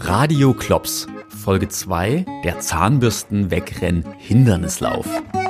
Radio Klops, Folge 2, der Zahnbürsten-Wegrenn-Hindernislauf.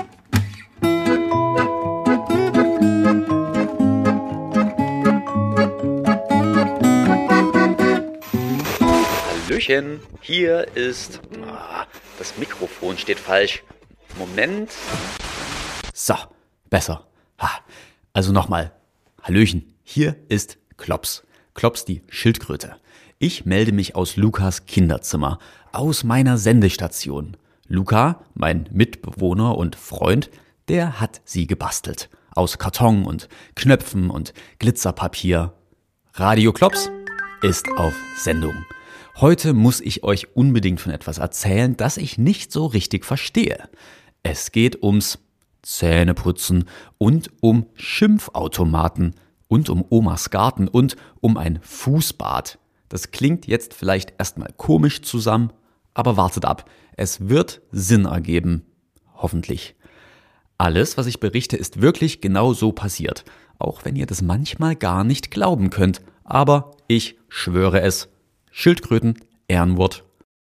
Hallöchen, hier ist... das Mikrofon steht falsch. Moment. So, besser. Also nochmal. Hallöchen, hier ist Klops. Klops die Schildkröte. Ich melde mich aus Lukas Kinderzimmer, aus meiner Sendestation. Luca, mein Mitbewohner und Freund, der hat sie gebastelt. Aus Karton und Knöpfen und Glitzerpapier. Radio Klops ist auf Sendung. Heute muss ich euch unbedingt von etwas erzählen, das ich nicht so richtig verstehe. Es geht ums Zähneputzen und um Schimpfautomaten und um Omas Garten und um ein Fußbad. Das klingt jetzt vielleicht erstmal komisch zusammen, aber wartet ab. Es wird Sinn ergeben. Hoffentlich. Alles, was ich berichte, ist wirklich genau so passiert. Auch wenn ihr das manchmal gar nicht glauben könnt. Aber ich schwöre es. Schildkröten, Ehrenwort.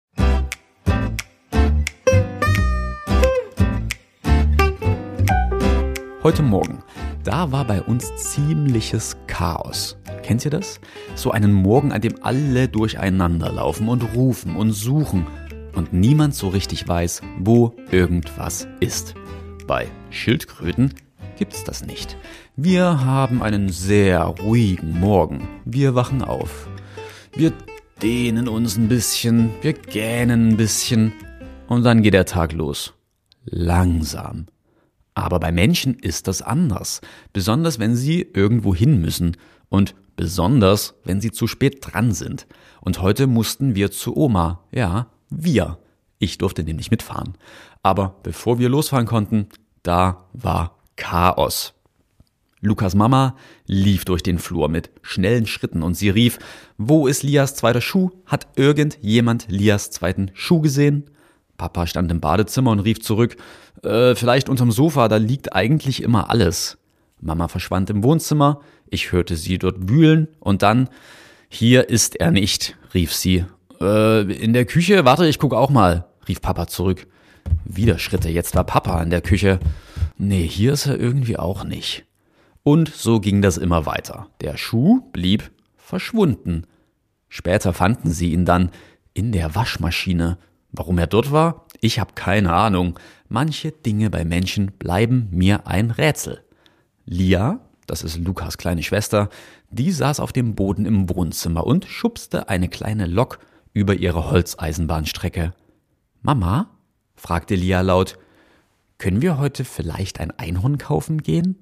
Heute Morgen, da war bei uns ziemliches Chaos. Kennt ihr das? So einen Morgen, an dem alle durcheinander laufen und rufen und suchen und niemand so richtig weiß, wo irgendwas ist. Bei Schildkröten gibt's das nicht. Wir haben einen sehr ruhigen Morgen. Wir wachen auf. Wir dehnen uns ein bisschen, wir gähnen ein bisschen und dann geht der Tag los. Langsam. Aber bei Menschen ist das anders, besonders wenn sie irgendwo hin müssen und besonders wenn sie zu spät dran sind. Und heute mussten wir zu Oma, ja, wir. Ich durfte nämlich mitfahren. Aber bevor wir losfahren konnten, da war Chaos. Lukas Mama lief durch den Flur mit schnellen Schritten und sie rief, wo ist Lias zweiter Schuh? Hat irgendjemand Lias zweiten Schuh gesehen? Papa stand im Badezimmer und rief zurück, vielleicht unterm Sofa, da liegt eigentlich immer alles. Mama verschwand im Wohnzimmer, ich hörte sie dort wühlen und dann, hier ist er nicht, rief sie. In der Küche, warte, ich gucke auch mal, rief Papa zurück. Wieder Schritte, jetzt war Papa in der Küche. Nee, hier ist er irgendwie auch nicht. Und so ging das immer weiter. Der Schuh blieb verschwunden. Später fanden sie ihn dann in der Waschmaschine. Warum er dort war? Ich habe keine Ahnung. Manche Dinge bei Menschen bleiben mir ein Rätsel. Lia, das ist Lukas kleine Schwester, die saß auf dem Boden im Wohnzimmer und schubste eine kleine Lok über ihre Holzeisenbahnstrecke. Mama, fragte Lia laut, können wir heute vielleicht ein Einhorn kaufen gehen?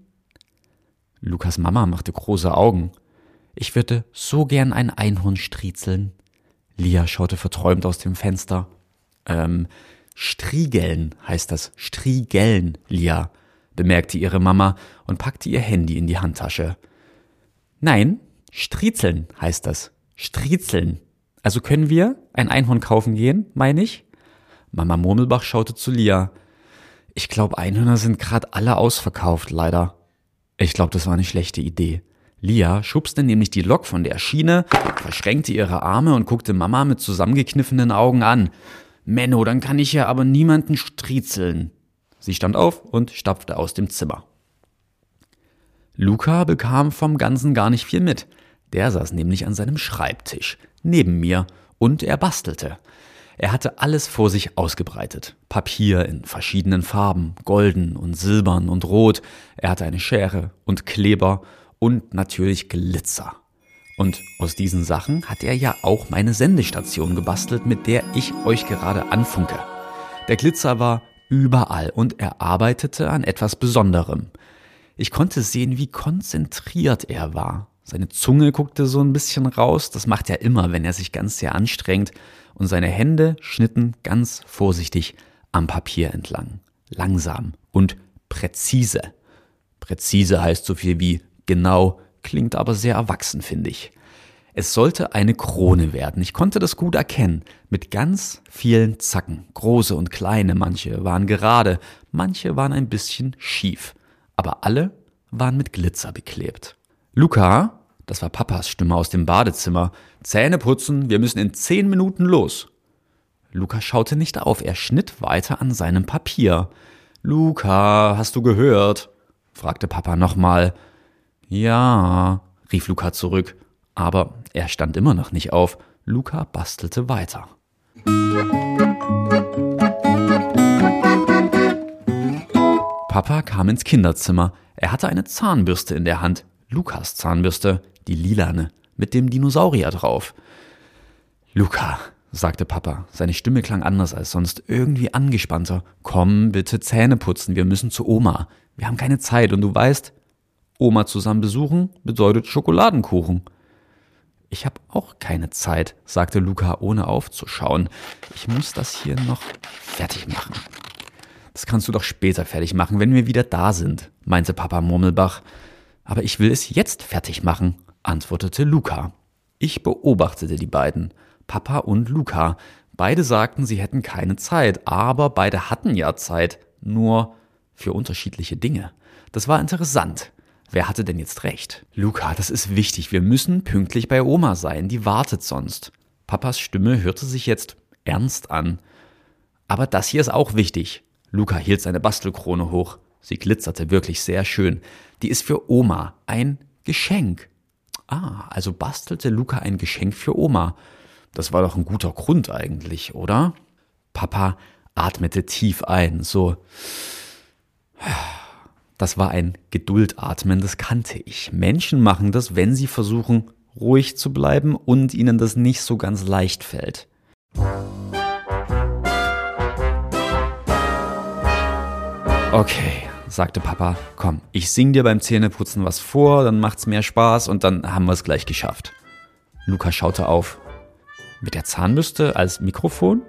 Lukas Mama machte große Augen. Ich würde so gern ein Einhorn striezeln. Lia schaute verträumt aus dem Fenster. Striegeln heißt das. Striegeln, Lia, bemerkte ihre Mama und packte ihr Handy in die Handtasche. Nein, striezeln heißt das. Striezeln. Also können wir ein Einhorn kaufen gehen, meine ich? Mama Murmelbach schaute zu Lia. Ich glaube, Einhörner sind gerade alle ausverkauft, leider. Ich glaube, das war eine schlechte Idee. Lia schubste nämlich die Lok von der Schiene, verschränkte ihre Arme und guckte Mama mit zusammengekniffenen Augen an. Menno, dann kann ich ja aber niemanden striezeln. Sie stand auf und stapfte aus dem Zimmer. Luca bekam vom Ganzen gar nicht viel mit. Der saß nämlich an seinem Schreibtisch, neben mir, und er bastelte. Er hatte alles vor sich ausgebreitet. Papier in verschiedenen Farben, golden und silbern und rot. Er hatte eine Schere und Kleber und natürlich Glitzer. Und aus diesen Sachen hat er ja auch meine Sendestation gebastelt, mit der ich euch gerade anfunke. Der Glitzer war überall und er arbeitete an etwas Besonderem. Ich konnte sehen, wie konzentriert er war. Seine Zunge guckte so ein bisschen raus, das macht er immer, wenn er sich ganz sehr anstrengt. Und seine Hände schnitten ganz vorsichtig am Papier entlang. Langsam und präzise. Präzise heißt so viel wie genau, klingt aber sehr erwachsen, finde ich. Es sollte eine Krone werden. Ich konnte das gut erkennen. Mit ganz vielen Zacken. Große und kleine. Manche waren gerade, manche waren ein bisschen schief. Aber alle waren mit Glitzer beklebt. Luca, Das war Papas Stimme aus dem Badezimmer. Zähne putzen, wir müssen in 10 Minuten los. Luca schaute nicht auf, er schnitt weiter an seinem Papier. Luca, hast du gehört? Fragte Papa nochmal. Ja, rief Luca zurück, aber er stand immer noch nicht auf. Luca bastelte weiter. Papa kam ins Kinderzimmer. Er hatte eine Zahnbürste in der Hand. Lukas Zahnbürste, die lilane, mit dem Dinosaurier drauf. Luca, sagte Papa. Seine Stimme klang anders als sonst, irgendwie angespannter. Komm, bitte Zähne putzen, wir müssen zu Oma. Wir haben keine Zeit und du weißt, Oma zusammen besuchen bedeutet Schokoladenkuchen. Ich habe auch keine Zeit, sagte Luca, ohne aufzuschauen. Ich muss das hier noch fertig machen. Das kannst du doch später fertig machen, wenn wir wieder da sind, meinte Papa Murmelbach. Aber ich will es jetzt fertig machen, antwortete Luca. Ich beobachtete die beiden, Papa und Luca. Beide sagten, sie hätten keine Zeit, aber beide hatten ja Zeit, nur für unterschiedliche Dinge. Das war interessant. Wer hatte denn jetzt recht? Luca, das ist wichtig, wir müssen pünktlich bei Oma sein, die wartet sonst. Papas Stimme hörte sich jetzt ernst an. Aber das hier ist auch wichtig. Luca hielt seine Bastelkrone hoch. Sie glitzerte wirklich sehr schön. Die ist für Oma, ein Geschenk. Also bastelte Luca ein Geschenk für Oma. Das war doch ein guter Grund eigentlich, oder? Papa atmete tief ein, so. Das war ein Geduldatmen, das kannte ich. Menschen machen das, wenn sie versuchen, ruhig zu bleiben und ihnen das nicht so ganz leicht fällt. Okay, sagte Papa, komm, ich sing dir beim Zähneputzen was vor, dann macht's mehr Spaß und dann haben wir es gleich geschafft. Luca schaute auf. Mit der Zahnbürste als Mikrofon?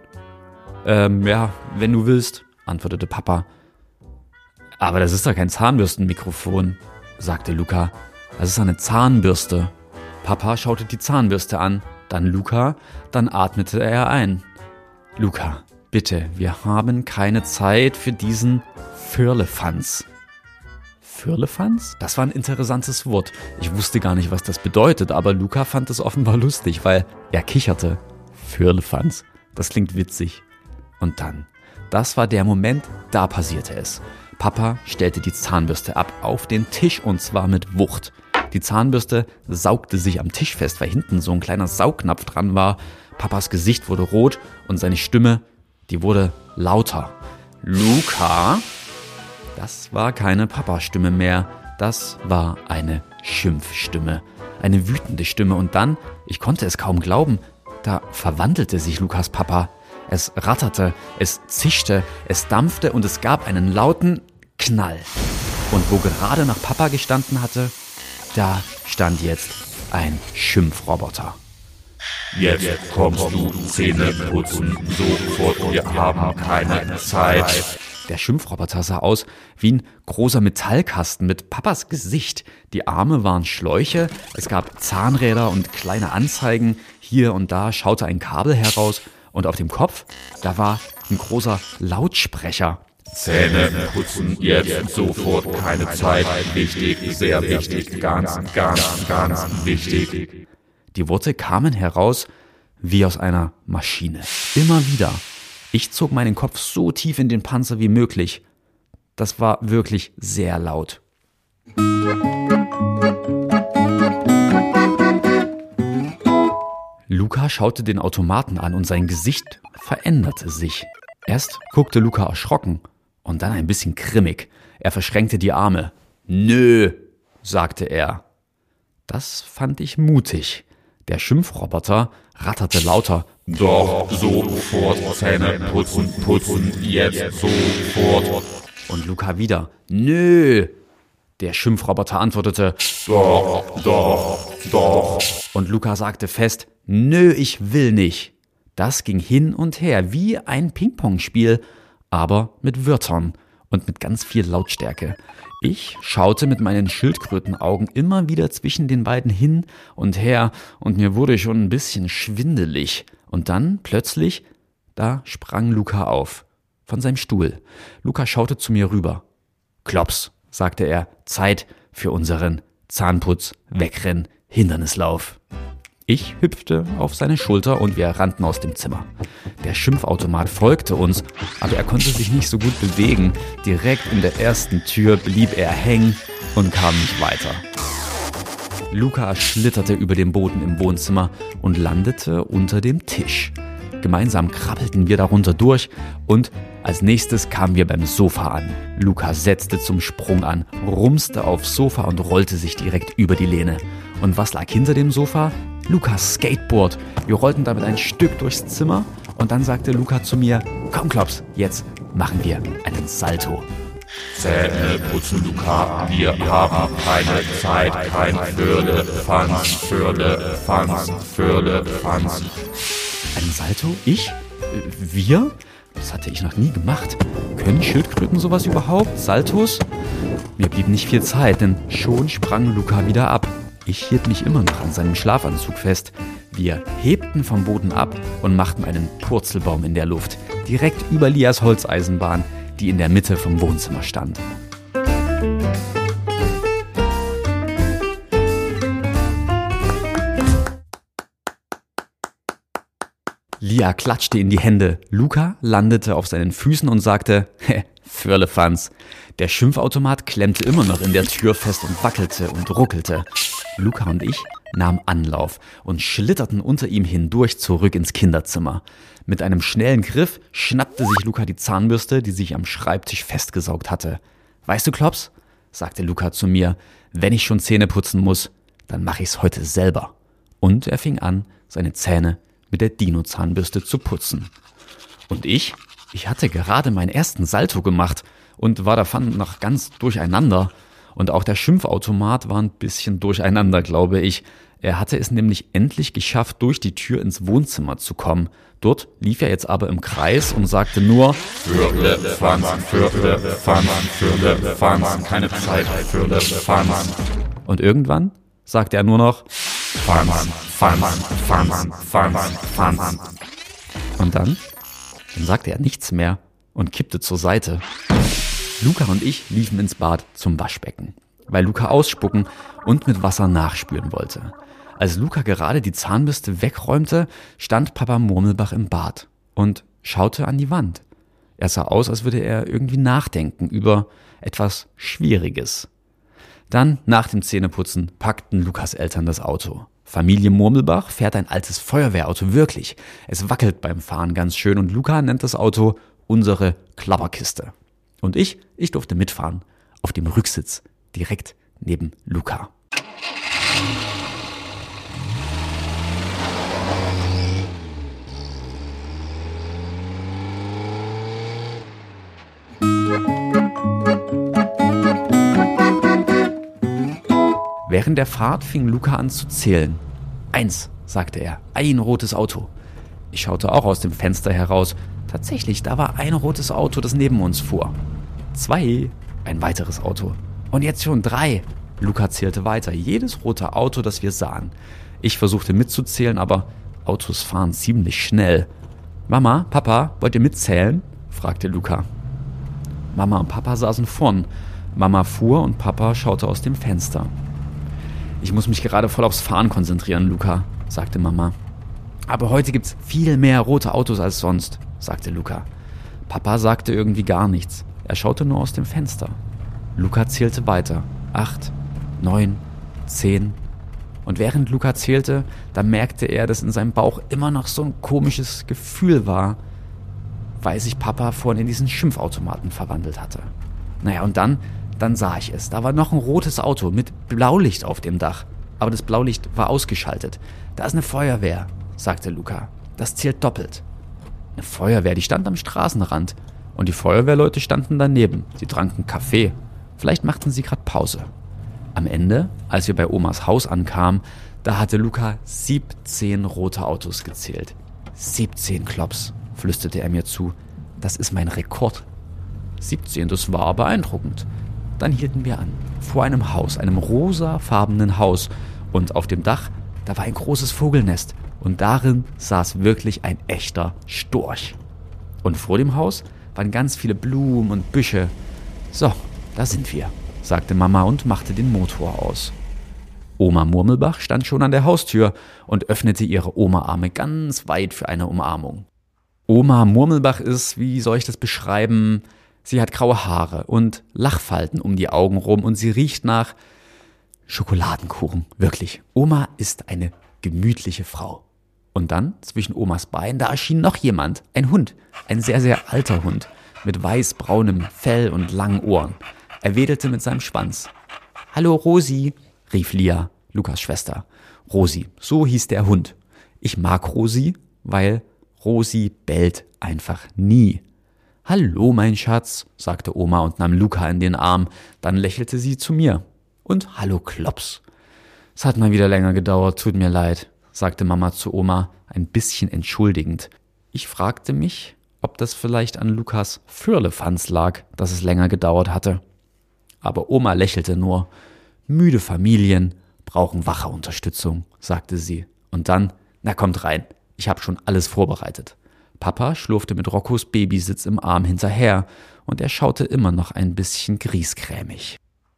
Ja, wenn du willst, antwortete Papa. Aber das ist doch kein Zahnbürstenmikrofon, sagte Luca. Das ist eine Zahnbürste. Papa schaute die Zahnbürste an, dann Luca, dann atmete er ein. Luca, bitte, wir haben keine Zeit für diesen Firlefanz. Firlefanz? Das war ein interessantes Wort. Ich wusste gar nicht, was das bedeutet, aber Luca fand es offenbar lustig, weil er kicherte. Firlefanz, das klingt witzig. Und dann, das war der Moment, da passierte es. Papa stellte die Zahnbürste ab auf den Tisch und zwar mit Wucht. Die Zahnbürste saugte sich am Tisch fest, weil hinten so ein kleiner Saugnapf dran war. Papas Gesicht wurde rot und seine Stimme, die wurde lauter. Luca? Das war keine Papa-Stimme mehr, das war eine Schimpfstimme, eine wütende Stimme. Und dann, ich konnte es kaum glauben, da verwandelte sich Lukas Papa. Es ratterte, es zischte, es dampfte und es gab einen lauten Knall. Und wo gerade noch Papa gestanden hatte, da stand jetzt ein Schimpfroboter. Jetzt kommst du Zähne putzen, sofort, wir haben keine Zeit. Der Schimpfroboter sah aus wie ein großer Metallkasten mit Papas Gesicht. Die Arme waren Schläuche, es gab Zahnräder und kleine Anzeigen. Hier und da schaute ein Kabel heraus und auf dem Kopf, da war ein großer Lautsprecher. Zähne putzen, jetzt sofort, keine Zeit. Wichtig, sehr wichtig, ganz wichtig. Die Worte kamen heraus wie aus einer Maschine. Immer wieder. Ich zog meinen Kopf so tief in den Panzer wie möglich. Das war wirklich sehr laut. Luca schaute den Automaten an und sein Gesicht veränderte sich. Erst guckte Luca erschrocken und dann ein bisschen grimmig. Er verschränkte die Arme. Nö, sagte er. Das fand ich mutig. Der Schimpfroboter ratterte lauter. Doch, sofort, Zähne putzen, jetzt sofort. Und Luca wieder. Nö. Der Schimpfroboter antwortete. Doch. Und Luca sagte fest. Nö, ich will nicht. Das ging hin und her wie ein Ping-Pong-Spiel, aber mit Wörtern und mit ganz viel Lautstärke. Ich schaute mit meinen Schildkrötenaugen immer wieder zwischen den beiden hin und her und mir wurde schon ein bisschen schwindelig. Und dann plötzlich, da sprang Luca auf, von seinem Stuhl. Luca schaute zu mir rüber. Klops, sagte er, Zeit für unseren Zahnputz, wegrennen, Hindernislauf. Ich hüpfte auf seine Schulter und wir rannten aus dem Zimmer. Der Schimpfautomat folgte uns, aber er konnte sich nicht so gut bewegen. Direkt in der ersten Tür blieb er hängen und kam nicht weiter. Luca schlitterte über den Boden im Wohnzimmer und landete unter dem Tisch. Gemeinsam krabbelten wir darunter durch und als nächstes kamen wir beim Sofa an. Luca setzte zum Sprung an, rumste aufs Sofa und rollte sich direkt über die Lehne. Und was lag hinter dem Sofa? Lukas Skateboard. Wir rollten damit ein Stück durchs Zimmer und dann sagte Luca zu mir, komm Klops, jetzt machen wir einen Salto. Zähne putzen, Luca, wir haben keine Zeit, kein Firlefanz. Ein Salto? Ich? Wir? Das hatte ich noch nie gemacht. Können Schildkröten sowas überhaupt? Saltos? Mir blieb nicht viel Zeit, denn schon sprang Luca wieder ab. Ich hielt mich immer noch an seinem Schlafanzug fest. Wir hebten vom Boden ab und machten einen Purzelbaum in der Luft, direkt über Lias Holzeisenbahn, die in der Mitte vom Wohnzimmer stand. Lia klatschte in die Hände. Luca landete auf seinen Füßen und sagte, Firlefanz. Der Schimpfautomat klemmte immer noch in der Tür fest und wackelte und ruckelte. Luca und ich nahmen Anlauf und schlitterten unter ihm hindurch zurück ins Kinderzimmer. Mit einem schnellen Griff schnappte sich Luca die Zahnbürste, die sich am Schreibtisch festgesaugt hatte. Weißt du, Klops, sagte Luca zu mir, wenn ich schon Zähne putzen muss, dann mache ich's heute selber. Und er fing an, seine Zähne mit der Dino-Zahnbürste zu putzen. Und ich hatte gerade meinen ersten Salto gemacht und war davon noch ganz durcheinander. Und auch der Schimpfautomat war ein bisschen durcheinander, glaube ich. Er hatte es nämlich endlich geschafft, durch die Tür ins Wohnzimmer zu kommen. Dort lief er jetzt aber im Kreis und sagte nur Firlefanz, keine Zeit, Firlefanz. Und irgendwann sagte er nur noch Fanz. Und dann sagte er nichts mehr und kippte zur Seite. Luca und ich liefen ins Bad zum Waschbecken, weil Luca ausspucken und mit Wasser nachspülen wollte. Als Luca gerade die Zahnbürste wegräumte, stand Papa Murmelbach im Bad und schaute an die Wand. Er sah aus, als würde er irgendwie nachdenken über etwas Schwieriges. Dann, nach dem Zähneputzen, packten Lukas Eltern das Auto. Familie Murmelbach fährt ein altes Feuerwehrauto, wirklich. Es wackelt beim Fahren ganz schön und Luca nennt das Auto unsere Klapperkiste. Und ich durfte mitfahren, auf dem Rücksitz, direkt neben Luca. Während der Fahrt fing Luca an zu zählen. 1, sagte er, ein rotes Auto. Ich schaute auch aus dem Fenster heraus. Tatsächlich, da war ein rotes Auto, das neben uns fuhr. 2, ein weiteres Auto. Und jetzt schon 3. Luca zählte weiter, jedes rote Auto, das wir sahen. Ich versuchte mitzuzählen, aber Autos fahren ziemlich schnell. Mama, Papa, wollt ihr mitzählen? Fragte Luca. Mama und Papa saßen vorn. Mama fuhr und Papa schaute aus dem Fenster. Ich muss mich gerade voll aufs Fahren konzentrieren, Luca, sagte Mama. Aber heute gibt's viel mehr rote Autos als sonst, sagte Luca. Papa sagte irgendwie gar nichts. Er schaute nur aus dem Fenster. Luca zählte weiter. 8, 9, 10. Und während Luca zählte, da merkte er, dass in seinem Bauch immer noch so ein komisches Gefühl war, weil sich Papa vorhin in diesen Schimpfautomaten verwandelt hatte. Naja, und dann sah ich es. Da war noch ein rotes Auto mit Blaulicht auf dem Dach. Aber das Blaulicht war ausgeschaltet. Da ist eine Feuerwehr, sagte Luca. Das zählt doppelt. Eine Feuerwehr, die stand am Straßenrand. Und die Feuerwehrleute standen daneben. Sie tranken Kaffee. Vielleicht machten sie gerade Pause. Am Ende, als wir bei Omas Haus ankamen, da hatte Luca 17 rote Autos gezählt. 17 Klops, flüsterte er mir zu. Das ist mein Rekord. 17, das war beeindruckend. Dann hielten wir an, vor einem Haus, einem rosafarbenen Haus. Und auf dem Dach, da war ein großes Vogelnest. Und darin saß wirklich ein echter Storch. Und vor dem Haus waren ganz viele Blumen und Büsche. So, da sind wir, sagte Mama und machte den Motor aus. Oma Murmelbach stand schon an der Haustür und öffnete ihre Oma-Arme ganz weit für eine Umarmung. Oma Murmelbach ist, wie soll ich das beschreiben, sie hat graue Haare und Lachfalten um die Augen rum und sie riecht nach Schokoladenkuchen. Wirklich, Oma ist eine gemütliche Frau. Und dann, zwischen Omas Beinen, da erschien noch jemand, ein Hund, ein sehr, sehr alter Hund, mit weiß-braunem Fell und langen Ohren. Er wedelte mit seinem Schwanz. »Hallo Rosi«, rief Lia, Lukas Schwester. Rosi, so hieß der Hund. Ich mag Rosi, weil Rosi bellt einfach nie. »Hallo, mein Schatz«, sagte Oma und nahm Luca in den Arm. Dann lächelte sie zu mir. »Und hallo, Klops.« »Es hat mal wieder länger gedauert, tut mir leid«, sagte Mama zu Oma, ein bisschen entschuldigend. Ich fragte mich, ob das vielleicht an Lukas Firlefanz lag, dass es länger gedauert hatte. Aber Oma lächelte nur. »Müde Familien brauchen wache Unterstützung«, sagte sie. Und dann, na kommt rein, ich habe schon alles vorbereitet. Papa schlurfte mit Roccos Babysitz im Arm hinterher und er schaute immer noch ein bisschen griesgrämig.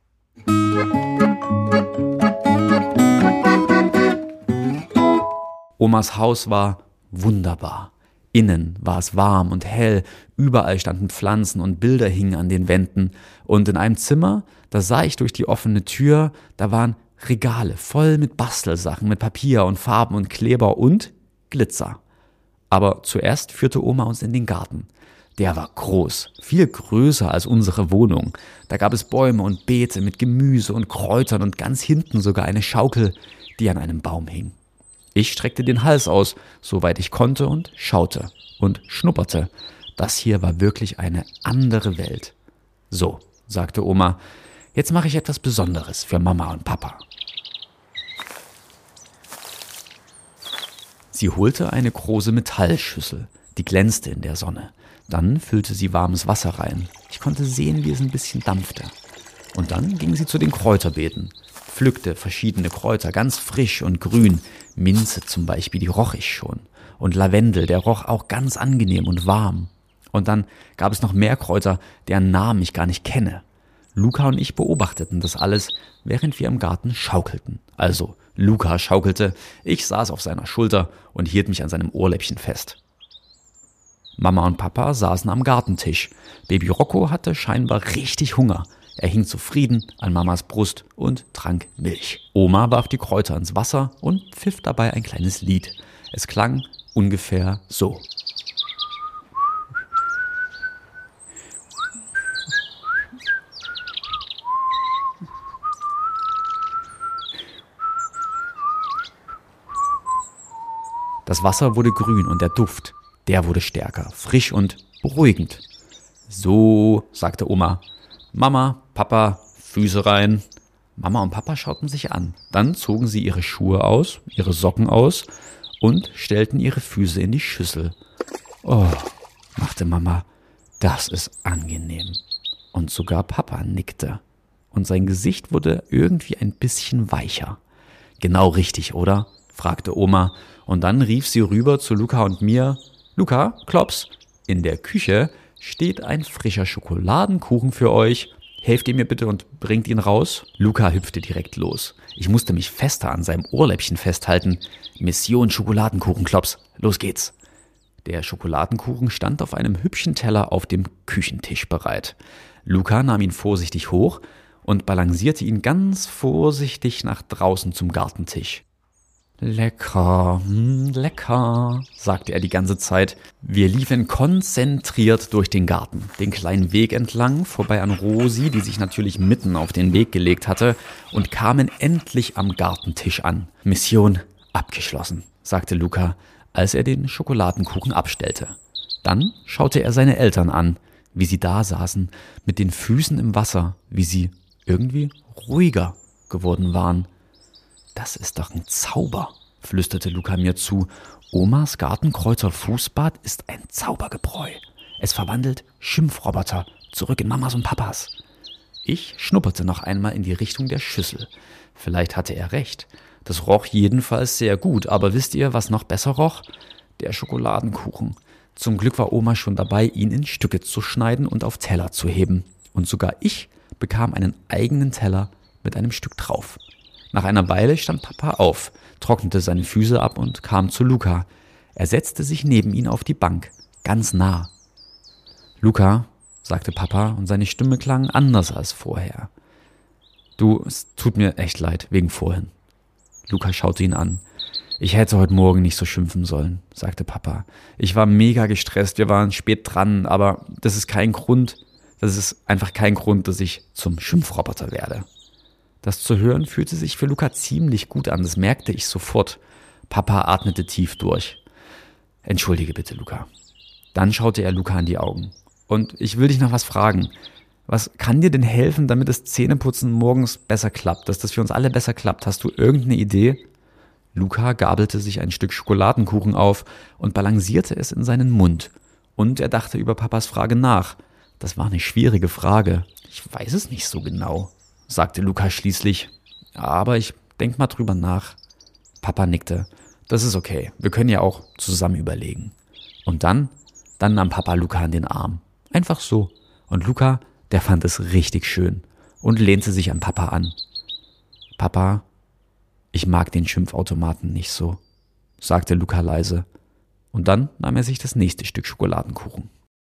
Omas Haus war wunderbar. Innen war es warm und hell, überall standen Pflanzen und Bilder hingen an den Wänden. Und in einem Zimmer, da sah ich durch die offene Tür, da waren Regale voll mit Bastelsachen, mit Papier und Farben und Kleber und Glitzer. Aber zuerst führte Oma uns in den Garten. Der war groß, viel größer als unsere Wohnung. Da gab es Bäume und Beete mit Gemüse und Kräutern und ganz hinten sogar eine Schaukel, die an einem Baum hing. Ich streckte den Hals aus, soweit ich konnte und schaute und schnupperte. Das hier war wirklich eine andere Welt. So, sagte Oma, jetzt mache ich etwas Besonderes für Mama und Papa. Sie holte eine große Metallschüssel, die glänzte in der Sonne. Dann füllte sie warmes Wasser rein. Ich konnte sehen, wie es ein bisschen dampfte. Und dann ging sie zu den Kräuterbeeten, pflückte verschiedene Kräuter, ganz frisch und grün. Minze zum Beispiel, die roch ich schon. Und Lavendel, der roch auch ganz angenehm und warm. Und dann gab es noch mehr Kräuter, deren Namen ich gar nicht kenne. Luca und ich beobachteten das alles, während wir im Garten schaukelten. Also, Luca schaukelte, ich saß auf seiner Schulter und hielt mich an seinem Ohrläppchen fest. Mama und Papa saßen am Gartentisch. Baby Rocco hatte scheinbar richtig Hunger. Er hing zufrieden an Mamas Brust und trank Milch. Oma warf die Kräuter ins Wasser und pfiff dabei ein kleines Lied. Es klang ungefähr so. Das Wasser wurde grün und der Duft, der wurde stärker, frisch und beruhigend. So, sagte Oma. Mama, Papa, Füße rein. Mama und Papa schauten sich an. Dann zogen sie ihre Schuhe aus, ihre Socken aus und stellten ihre Füße in die Schüssel. Oh, machte Mama, das ist angenehm. Und sogar Papa nickte. Und sein Gesicht wurde irgendwie ein bisschen weicher. Genau richtig, oder? Fragte Oma. Und dann rief sie rüber zu Luca und mir. Luca, Klops, in der Küche steht ein frischer Schokoladenkuchen für euch. Helft ihr mir bitte und bringt ihn raus? Luca hüpfte direkt los. Ich musste mich fester an seinem Ohrläppchen festhalten. Mission Schokoladenkuchen, Klops. Los geht's. Der Schokoladenkuchen stand auf einem hübschen Teller auf dem Küchentisch bereit. Luca nahm ihn vorsichtig hoch und balancierte ihn ganz vorsichtig nach draußen zum Gartentisch. Lecker, lecker, sagte er die ganze Zeit. Wir liefen konzentriert durch den Garten, den kleinen Weg entlang, vorbei an Rosi, die sich natürlich mitten auf den Weg gelegt hatte, und kamen endlich am Gartentisch an. Mission abgeschlossen, sagte Luca, als er den Schokoladenkuchen abstellte. Dann schaute er seine Eltern an, wie sie da saßen, mit den Füßen im Wasser, wie sie irgendwie ruhiger geworden waren. Das ist doch ein Zauber, flüsterte Luca mir zu. Omas Gartenkräuter-Fußbad ist ein Zaubergebräu. Es verwandelt Schimpfroboter zurück in Mamas und Papas. Ich schnupperte noch einmal in die Richtung der Schüssel. Vielleicht hatte er recht. Das roch jedenfalls sehr gut, aber wisst ihr, was noch besser roch? Der Schokoladenkuchen. Zum Glück war Oma schon dabei, ihn in Stücke zu schneiden und auf Teller zu heben. Und sogar ich bekam einen eigenen Teller mit einem Stück drauf. Nach einer Weile stand Papa auf, trocknete seine Füße ab und kam zu Luca. Er setzte sich neben ihn auf die Bank, ganz nah. »Luca«, sagte Papa, und seine Stimme klang anders als vorher. »Du, es tut mir echt leid, wegen vorhin.« Luca schaute ihn an. »Ich hätte heute Morgen nicht so schimpfen sollen«, sagte Papa. »Ich war mega gestresst, wir waren spät dran, aber das ist einfach kein Grund, dass ich zum Schimpfroboter werde.« Das zu hören fühlte sich für Luca ziemlich gut an, das merkte ich sofort. Papa atmete tief durch. »Entschuldige bitte, Luca.« Dann schaute er Luca in die Augen. »Und ich will dich noch was fragen. Was kann dir denn helfen, damit das Zähneputzen morgens besser klappt, dass das für uns alle besser klappt? Hast du irgendeine Idee?« Luca gabelte sich ein Stück Schokoladenkuchen auf und balancierte es in seinen Mund. Und er dachte über Papas Frage nach. Das war eine schwierige Frage. »Ich weiß es nicht so genau«, sagte Luca schließlich. »Aber ich denk mal drüber nach.« Papa nickte. »Das ist okay, wir können ja auch zusammen überlegen.« Und dann nahm Papa Luca in den Arm. Einfach so. Und Luca, der fand es richtig schön und lehnte sich an Papa an. »Papa, ich mag den Schimpfautomaten nicht so«, sagte Luca leise. Und dann nahm er sich das nächste Stück Schokoladenkuchen.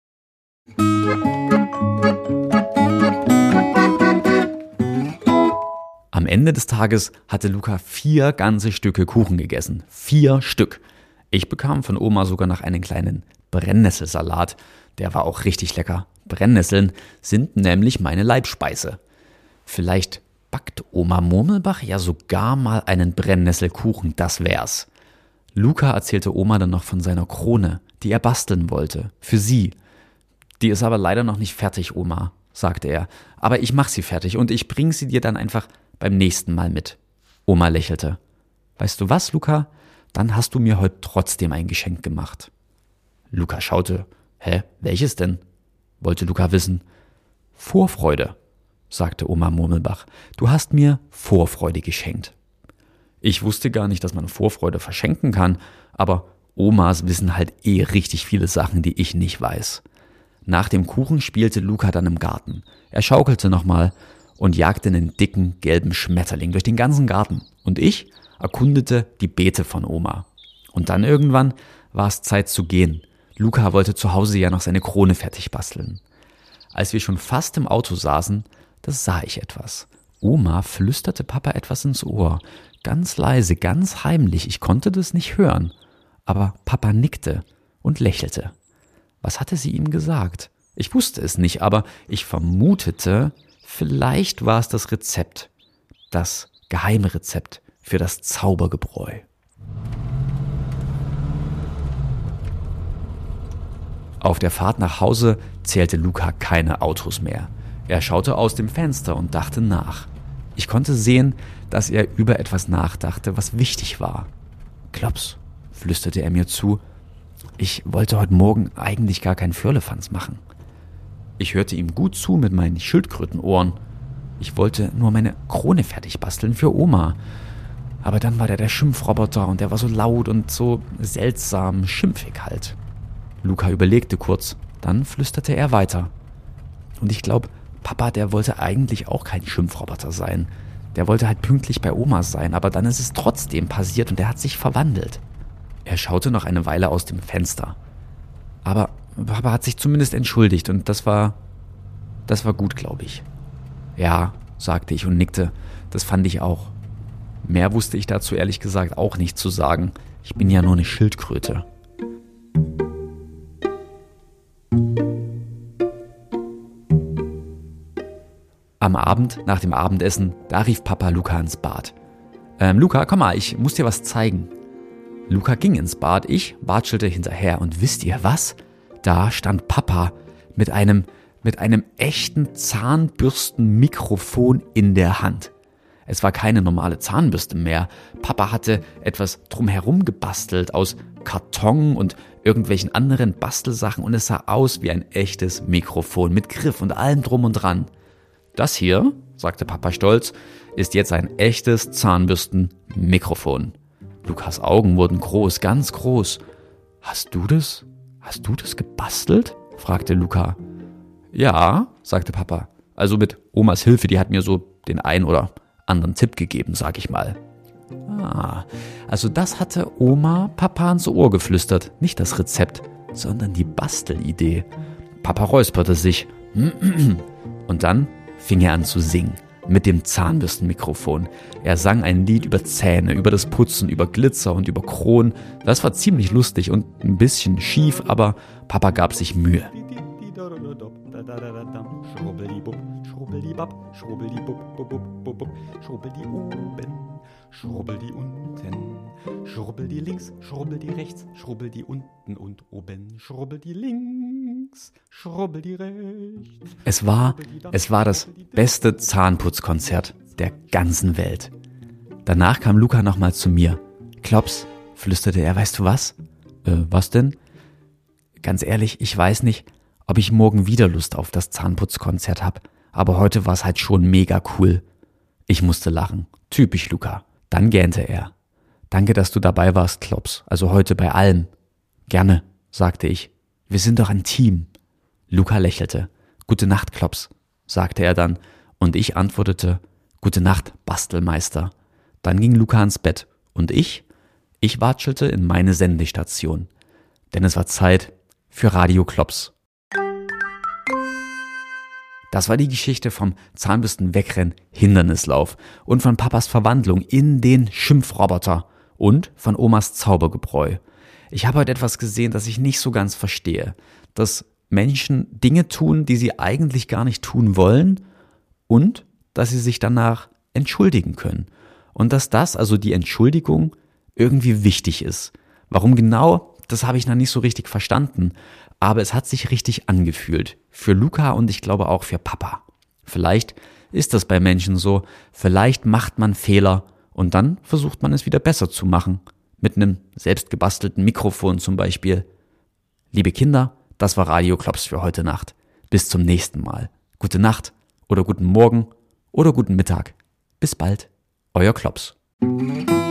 Am Ende des Tages hatte Luca 4 ganze Stücke Kuchen gegessen. 4 Stück. Ich bekam von Oma sogar noch einen kleinen Brennnesselsalat. Der war auch richtig lecker. Brennnesseln sind nämlich meine Leibspeise. Vielleicht backt Oma Murmelbach ja sogar mal einen Brennnesselkuchen, das wär's. Luca erzählte Oma dann noch von seiner Krone, die er basteln wollte, für sie. »Die ist aber leider noch nicht fertig, Oma«, sagte er. »Aber ich mach sie fertig und ich bring sie dir dann einfach beim nächsten Mal mit.« Oma lächelte. »Weißt du was, Luca? Dann hast du mir heute trotzdem ein Geschenk gemacht.« Luca schaute. »Hä, welches denn?« wollte Luca wissen. »Vorfreude«, sagte Oma Murmelbach. »Du hast mir Vorfreude geschenkt.« Ich wusste gar nicht, dass man Vorfreude verschenken kann, aber Omas wissen halt richtig viele Sachen, die ich nicht weiß. Nach dem Kuchen spielte Luca dann im Garten. Er schaukelte nochmal und jagte einen dicken, gelben Schmetterling durch den ganzen Garten. Und ich erkundete die Beete von Oma. Und dann irgendwann war es Zeit zu gehen. Luca wollte zu Hause ja noch seine Krone fertig basteln. Als wir schon fast im Auto saßen, da sah ich etwas. Oma flüsterte Papa etwas ins Ohr. Ganz leise, ganz heimlich. Ich konnte das nicht hören. Aber Papa nickte und lächelte. Was hatte sie ihm gesagt? Ich wusste es nicht, aber ich vermutete, vielleicht war es das Rezept. Das geheime Rezept für das Zaubergebräu. Auf der Fahrt nach Hause zählte Luca keine Autos mehr. Er schaute aus dem Fenster und dachte nach. Ich konnte sehen, dass er über etwas nachdachte, was wichtig war. »Klops«, flüsterte er mir zu, »ich wollte heute Morgen eigentlich gar keinen Firlefanz machen.« Ich hörte ihm gut zu mit meinen Schildkrötenohren. Ich wollte nur meine Krone fertig basteln für Oma. Aber dann war der Schimpfroboter und der war so laut und so seltsam schimpfig halt. Luca überlegte kurz, dann flüsterte er weiter. Und ich glaube, Papa, der wollte eigentlich auch kein Schimpfroboter sein. Der wollte halt pünktlich bei Oma sein, aber dann ist es trotzdem passiert und er hat sich verwandelt. Er schaute noch eine Weile aus dem Fenster. Aber Papa hat sich zumindest entschuldigt und das war gut, glaube ich. Ja, sagte ich und nickte. Das fand ich auch. Mehr wusste ich dazu ehrlich gesagt auch nicht zu sagen. Ich bin ja nur eine Schildkröte. Am Abend, nach dem Abendessen, da rief Papa Luca ins Bad. Luca, komm mal, ich muss dir was zeigen. Luca ging ins Bad, ich watschelte hinterher und wisst ihr was? Da stand Papa mit einem echten Zahnbürstenmikrofon in der Hand. Es war keine normale Zahnbürste mehr. Papa hatte etwas drumherum gebastelt aus Karton und irgendwelchen anderen Bastelsachen und es sah aus wie ein echtes Mikrofon mit Griff und allem drum und dran. Das hier, sagte Papa stolz, ist jetzt ein echtes Zahnbürstenmikrofon. Lukas Augen wurden groß, ganz groß. Hast du das gebastelt? Fragte Luca. Ja, sagte Papa. Also mit Omas Hilfe, die hat mir so den einen oder anderen Tipp gegeben, sag ich mal. Also das hatte Oma Papa ans Ohr geflüstert. Nicht das Rezept, sondern die Bastelidee. Papa räusperte sich. Und dann fing er an zu singen. Mit dem Zahnbürstenmikrofon. Er sang ein Lied über Zähne, über das Putzen, über Glitzer und über Kronen. Das war ziemlich lustig und ein bisschen schief, aber Papa gab sich Mühe. Schrubbeldi-bub, schrubbeldi-bab, schrubbeldi-bub-bub-bub-bub, schrubbeldi oben, schrubbeldi unten, schrubbeldi links, schrubbeldi rechts, schrubbeldi unten und oben, schrubbeldi links, schrubbeldi rechts. Es war das beste Zahnputzkonzert der ganzen Welt. Danach kam Luca nochmal zu mir. Klops, flüsterte er, weißt du was? Was denn? Ganz ehrlich, ich weiß nicht, ob ich morgen wieder Lust auf das Zahnputzkonzert habe, aber heute war es halt schon mega cool. Ich musste lachen. Typisch Luca. Dann gähnte er. Danke, dass du dabei warst, Klops. Also heute bei allem. Gerne, sagte ich. Wir sind doch ein Team. Luca lächelte. Gute Nacht, Klops, sagte er dann. Und ich antwortete, Gute Nacht, Bastelmeister. Dann ging Luca ins Bett. Und ich watschelte in meine Sendestation. Denn es war Zeit für Radio Klops. Das war die Geschichte vom Zahnbürsten-Wegrenn-Hindernislauf und von Papas Verwandlung in den Schimpfroboter und von Omas Zaubergebräu. Ich habe heute etwas gesehen, das ich nicht so ganz verstehe. Dass Menschen Dinge tun, die sie eigentlich gar nicht tun wollen und dass sie sich danach entschuldigen können. Und dass das, also die Entschuldigung, irgendwie wichtig ist. Warum genau, das habe ich noch nicht so richtig verstanden. Aber es hat sich richtig angefühlt. Für Luca und ich glaube auch für Papa. Vielleicht ist das bei Menschen so. Vielleicht macht man Fehler und dann versucht man es wieder besser zu machen. Mit einem selbstgebastelten Mikrofon zum Beispiel. Liebe Kinder, das war Radio Klops für heute Nacht. Bis zum nächsten Mal. Gute Nacht oder guten Morgen oder guten Mittag. Bis bald. Euer Klops.